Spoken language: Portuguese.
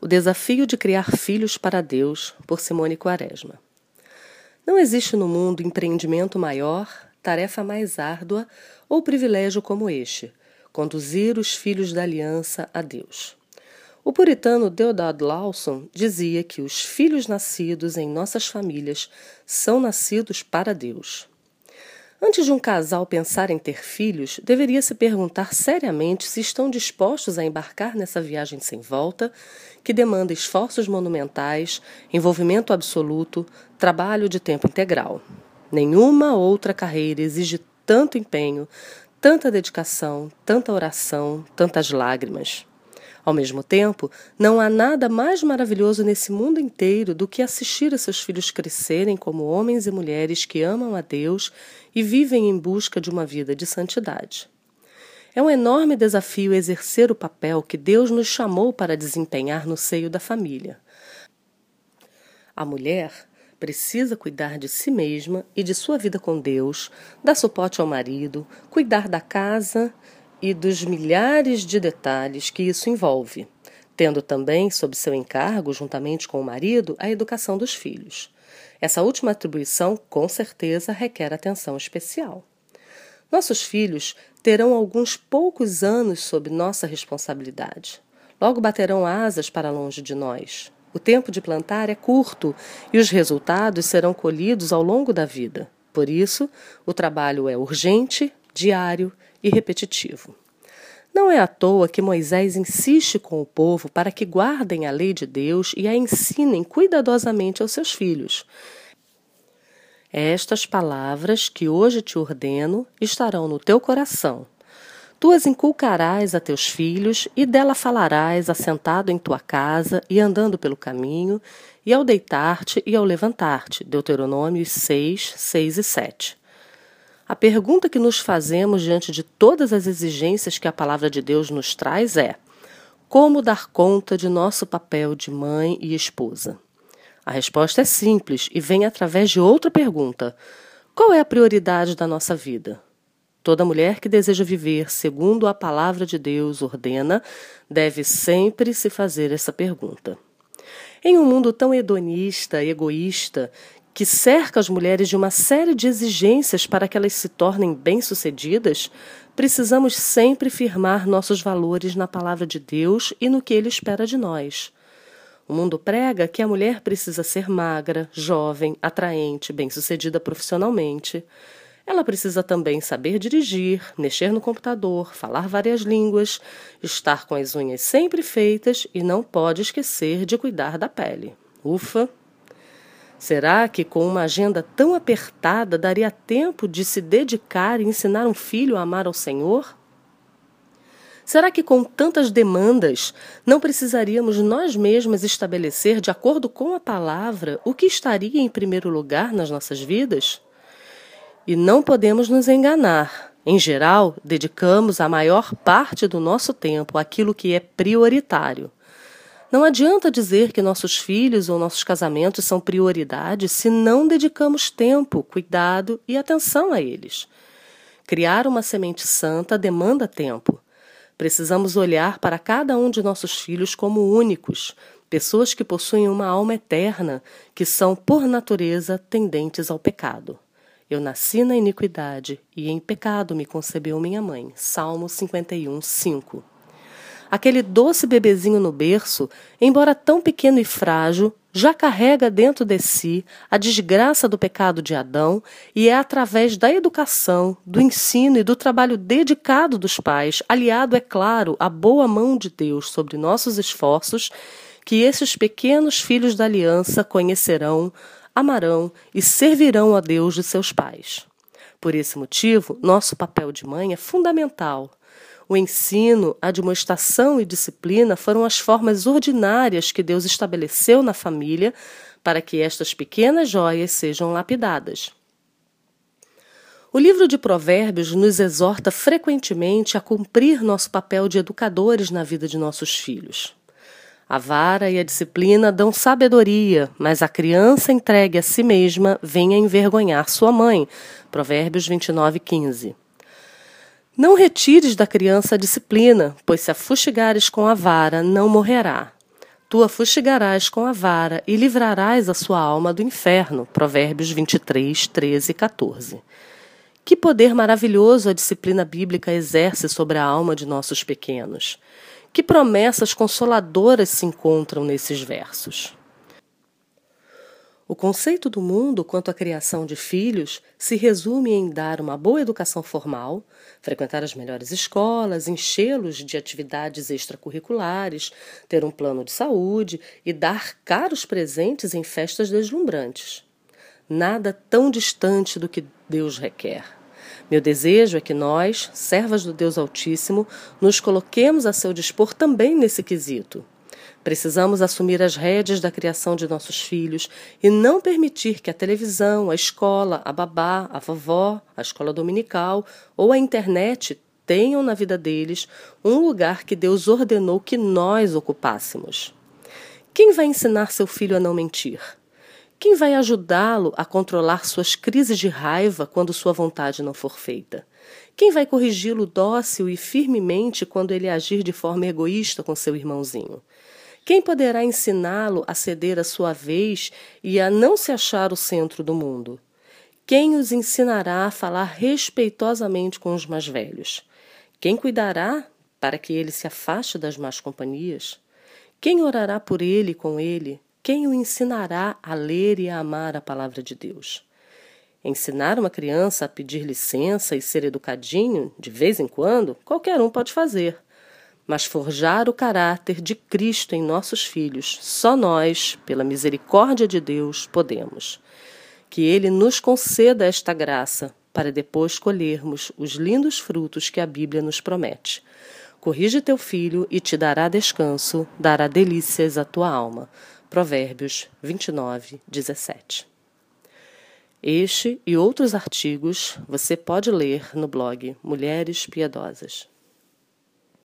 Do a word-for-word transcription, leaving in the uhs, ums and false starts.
O desafio de criar filhos para Deus, por Simone Quaresma. Não existe no mundo empreendimento maior, tarefa mais árdua ou privilégio como este, conduzir os filhos da aliança a Deus. O puritano Theodore Lawson dizia que os filhos nascidos em nossas famílias são nascidos para Deus. Antes de um casal pensar em ter filhos, deveria se perguntar seriamente se estão dispostos a embarcar nessa viagem sem volta, que demanda esforços monumentais, envolvimento absoluto, trabalho de tempo integral. Nenhuma outra carreira exige tanto empenho, tanta dedicação, tanta oração, tantas lágrimas. Ao mesmo tempo, não há nada mais maravilhoso nesse mundo inteiro do que assistir a seus filhos crescerem como homens e mulheres que amam a Deus e vivem em busca de uma vida de santidade. É um enorme desafio exercer o papel que Deus nos chamou para desempenhar no seio da família. A mulher precisa cuidar de si mesma e de sua vida com Deus, dar suporte ao marido, cuidar da casa e dos milhares de detalhes que isso envolve, tendo também sob seu encargo, juntamente com o marido, a educação dos filhos. Essa última atribuição, com certeza, requer atenção especial. Nossos filhos terão alguns poucos anos sob nossa responsabilidade. Logo baterão asas para longe de nós. O tempo de plantar é curto e os resultados serão colhidos ao longo da vida. Por isso, o trabalho é urgente, diário e repetitivo. Não é à toa que Moisés insiste com o povo para que guardem a lei de Deus e a ensinem cuidadosamente aos seus filhos. Estas palavras que hoje te ordeno estarão no teu coração. Tu as inculcarás a teus filhos e dela falarás assentado em tua casa e andando pelo caminho, e ao deitar-te e ao levantar-te. Deuteronômio seis, seis e sete. A pergunta que nos fazemos diante de todas as exigências que a palavra de Deus nos traz é: como dar conta de nosso papel de mãe e esposa? A resposta é simples e vem através de outra pergunta: qual é a prioridade da nossa vida? Toda mulher que deseja viver segundo a palavra de Deus ordena deve sempre se fazer essa pergunta. Em um mundo tão hedonista, egoísta, que cerca as mulheres de uma série de exigências para que elas se tornem bem-sucedidas, precisamos sempre firmar nossos valores na palavra de Deus e no que Ele espera de nós. O mundo prega que a mulher precisa ser magra, jovem, atraente, bem-sucedida profissionalmente. Ela precisa também saber dirigir, mexer no computador, falar várias línguas, estar com as unhas sempre feitas e não pode esquecer de cuidar da pele. Ufa! Será que com uma agenda tão apertada daria tempo de se dedicar e ensinar um filho a amar ao Senhor? Será que com tantas demandas não precisaríamos nós mesmas estabelecer, de acordo com a palavra, o que estaria em primeiro lugar nas nossas vidas? E não podemos nos enganar. Em geral, dedicamos a maior parte do nosso tempo àquilo que é prioritário. Não adianta dizer que nossos filhos ou nossos casamentos são prioridade se não dedicamos tempo, cuidado e atenção a eles. Criar uma semente santa demanda tempo. Precisamos olhar para cada um de nossos filhos como únicos, pessoas que possuem uma alma eterna, que são, por natureza, tendentes ao pecado. Eu nasci na iniquidade, e em pecado me concebeu minha mãe. Salmo cinquenta e um, cinco. Aquele doce bebezinho no berço, embora tão pequeno e frágil, já carrega dentro de si a desgraça do pecado de Adão, e é através da educação, do ensino e do trabalho dedicado dos pais, aliado, é claro, à boa mão de Deus sobre nossos esforços, que esses pequenos filhos da aliança conhecerão, amarão e servirão a Deus de seus pais. Por esse motivo, nosso papel de mãe é fundamental. O ensino, a admoestação e disciplina foram as formas ordinárias que Deus estabeleceu na família para que estas pequenas joias sejam lapidadas. O livro de Provérbios nos exorta frequentemente a cumprir nosso papel de educadores na vida de nossos filhos. A vara e a disciplina dão sabedoria, mas a criança entregue a si mesma vem a envergonhar sua mãe. Provérbios vinte e nove, quinze. Não retires da criança a disciplina, pois se a fustigares com a vara, não morrerá. Tu a fustigarás com a vara e livrarás a sua alma do inferno. Provérbios vinte e três, treze e quatorze. Que poder maravilhoso a disciplina bíblica exerce sobre a alma de nossos pequenos. Que promessas consoladoras se encontram nesses versos. O conceito do mundo quanto à criação de filhos se resume em dar uma boa educação formal, frequentar as melhores escolas, enchê-los de atividades extracurriculares, ter um plano de saúde e dar caros presentes em festas deslumbrantes. Nada tão distante do que Deus requer. Meu desejo é que nós, servas do Deus Altíssimo, nos coloquemos a seu dispor também nesse quesito. Precisamos assumir as rédeas da criação de nossos filhos e não permitir que a televisão, a escola, a babá, a vovó, a escola dominical ou a internet tenham na vida deles um lugar que Deus ordenou que nós ocupássemos. Quem vai ensinar seu filho a não mentir? Quem vai ajudá-lo a controlar suas crises de raiva quando sua vontade não for feita? Quem vai corrigi-lo dócil e firmemente quando ele agir de forma egoísta com seu irmãozinho? Quem poderá ensiná-lo a ceder a sua vez e a não se achar o centro do mundo? Quem os ensinará a falar respeitosamente com os mais velhos? Quem cuidará para que ele se afaste das más companhias? Quem orará por ele e com ele? Quem o ensinará a ler e a amar a palavra de Deus? Ensinar uma criança a pedir licença e ser educadinho, de vez em quando, qualquer um pode fazer. Mas forjar o caráter de Cristo em nossos filhos, só nós, pela misericórdia de Deus, podemos. Que Ele nos conceda esta graça, para depois colhermos os lindos frutos que a Bíblia nos promete. Corrige teu filho e te dará descanso, dará delícias à tua alma. Provérbios vinte e nove, dezessete. Este e outros artigos você pode ler no blog Mulheres Piedosas.